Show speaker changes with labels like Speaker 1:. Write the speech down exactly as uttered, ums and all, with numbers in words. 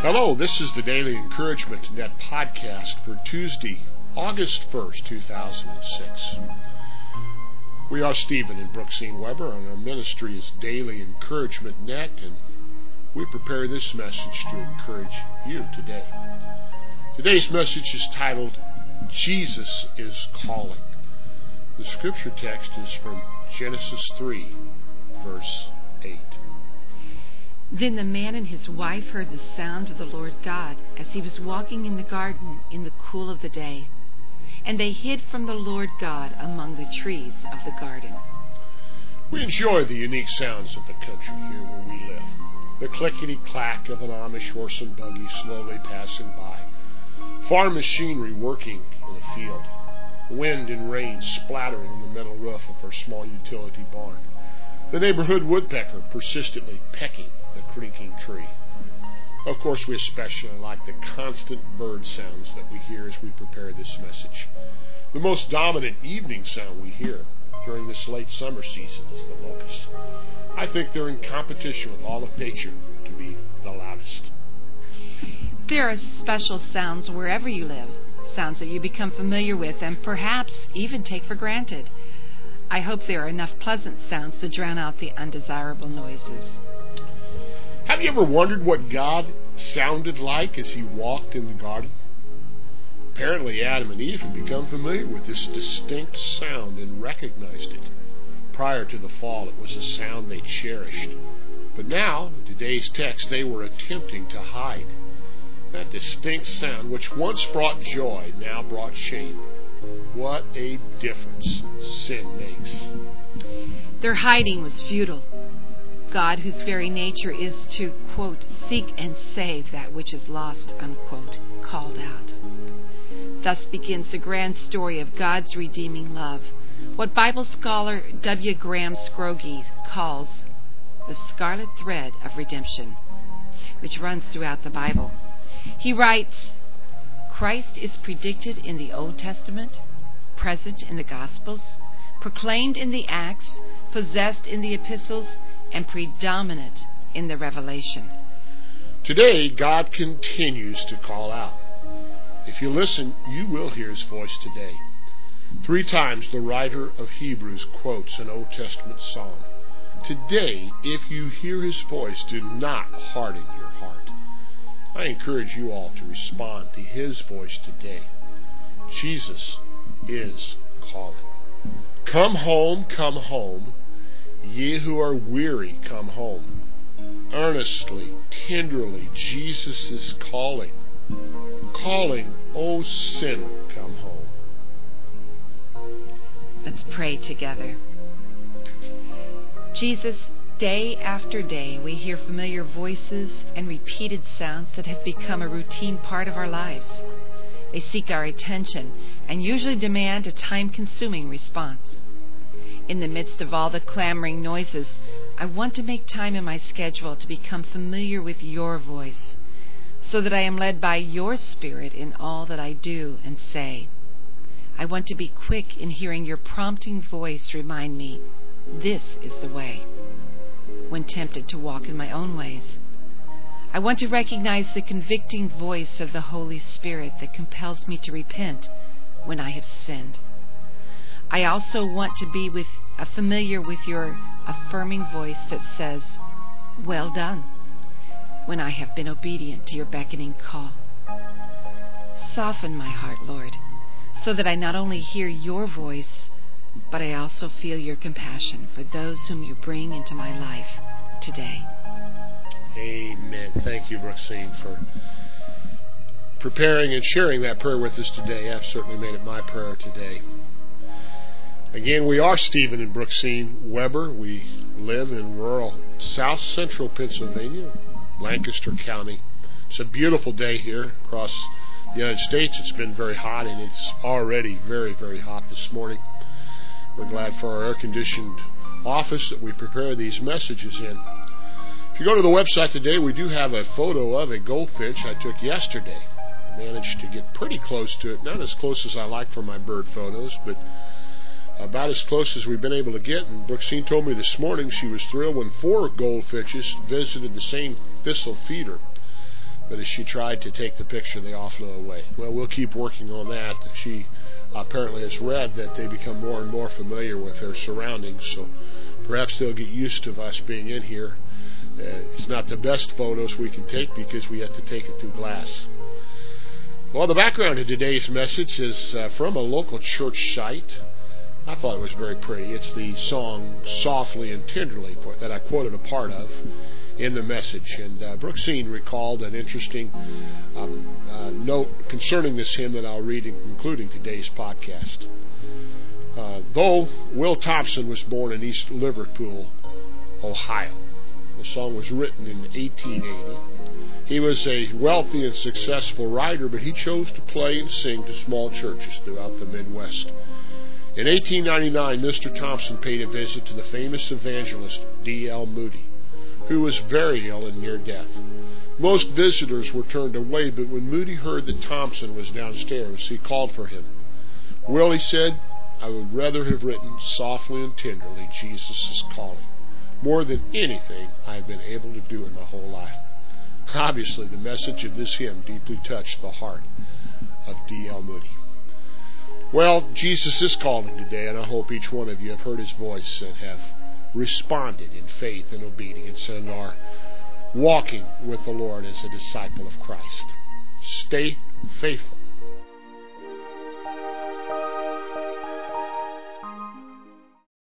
Speaker 1: Hello, this is the Daily Encouragement Net podcast for Tuesday, August first, two thousand six. We are Stephen and Brooksine Weber, and our ministry is Daily Encouragement Net, and we prepare this message to encourage you today. Today's message is titled, Jesus is Calling. The scripture text is from Genesis three, verse eight.
Speaker 2: Then the man and his wife heard the sound of the Lord God as he was walking in the garden in the cool of the day. And they hid from the Lord God among the trees of the garden.
Speaker 1: We enjoy the unique sounds of the country here where we live. The clickety-clack of an Amish horse and buggy slowly passing by. Farm machinery working in a field. Wind and rain splattering on the metal roof of our small utility barn. The neighborhood woodpecker persistently pecking the creaking tree. Of course, we especially like the constant bird sounds that we hear as we prepare this message. The most dominant evening sound we hear during this late summer season is the locust. I think they're in competition with all of nature to be the loudest.
Speaker 2: There are special sounds wherever you live, sounds that you become familiar with and perhaps even take for granted. I hope there are enough pleasant sounds to drown out the undesirable noises.
Speaker 1: Have you ever wondered what God sounded like as he walked in the garden? Apparently Adam and Eve had become familiar with this distinct sound and recognized it. Prior to the fall, it was a sound they cherished. But now, in today's text, they were attempting to hide. That distinct sound, which once brought joy, now brought shame. What a difference sin makes.
Speaker 2: Their hiding was futile. God, whose very nature is to, quote, seek and save that which is lost, unquote, called out. Thus begins the grand story of God's redeeming love, what Bible scholar W. Graham Scroggie calls the scarlet thread of redemption, which runs throughout the Bible. He writes, Christ is predicted in the Old Testament, present in the Gospels, proclaimed in the Acts, possessed in the Epistles, and predominant in the Revelation.
Speaker 1: Today, God continues to call out. If you listen, you will hear his voice today. Three times the writer of Hebrews quotes an Old Testament psalm. Today, if you hear his voice, do not harden your heart. I encourage you all to respond to his voice today. Jesus is calling. Come home, come home. Ye who are weary, come home. Earnestly, tenderly, Jesus is calling. Calling, O sinner, come home.
Speaker 2: Let's pray together. Jesus, day after day, we hear familiar voices and repeated sounds that have become a routine part of our lives. They seek our attention and usually demand a time-consuming response. In the midst of all the clamoring noises, I want to make time in my schedule to become familiar with your voice, so that I am led by your Spirit in all that I do and say. I want to be quick in hearing your prompting voice remind me, this is the way, when tempted to walk in my own ways. I want to recognize the convicting voice of the Holy Spirit that compels me to repent when I have sinned. I also want to be with, uh, familiar with your affirming voice that says, well done, when I have been obedient to your beckoning call. Soften my heart, Lord, so that I not only hear your voice, but I also feel your compassion for those whom you bring into my life today.
Speaker 1: Amen. Thank you, Brooksine, for preparing and sharing that prayer with us today. I've certainly made it my prayer today. Again, we are Stephen and Brooksine Weber. We live in rural south central Pennsylvania, Lancaster County. It's a beautiful day here across the United States. It's been very hot, and it's already very, very hot this morning. We're glad for our air-conditioned office that we prepare these messages in. If you go to the website today, we do have a photo of a goldfinch I took yesterday. I managed to get pretty close to it. Not as close as I like for my bird photos, but about as close as we've been able to get. And Brooksine told me this morning she was thrilled when four goldfinches visited the same thistle feeder but as she tried to take the picture, they all flew away. Well, we'll keep working on that. She apparently has read that they become more and more familiar with their surroundings, so perhaps they'll get used to us being in here. Uh, it's not the best photos we can take because we have to take it through glass. Well, the background of today's message is uh, from a local church site. I thought it was very pretty. It's the song Softly and Tenderly that I quoted a part of in the message. And uh, Brooksine recalled an interesting um, uh, note concerning this hymn that I'll read in concluding today's podcast. Uh, though Will Thompson was born in East Liverpool, Ohio, the song was written in eighteen eighty. He was a wealthy and successful writer, but he chose to play and sing to small churches throughout the Midwest. In eighteen ninety-nine, Mister Thompson paid a visit to the famous evangelist D L Moody, who was very ill and near death. Most visitors were turned away, but when Moody heard that Thompson was downstairs, he called for him. Will, he said, I would rather have written softly and tenderly, Jesus is calling, more than anything I've been able to do in my whole life. Obviously, the message of this hymn deeply touched the heart of D L Moody. Well, Jesus is calling today, and I hope each one of you have heard his voice and have responded in faith and obedience and are walking with the Lord as a disciple of Christ. Stay faithful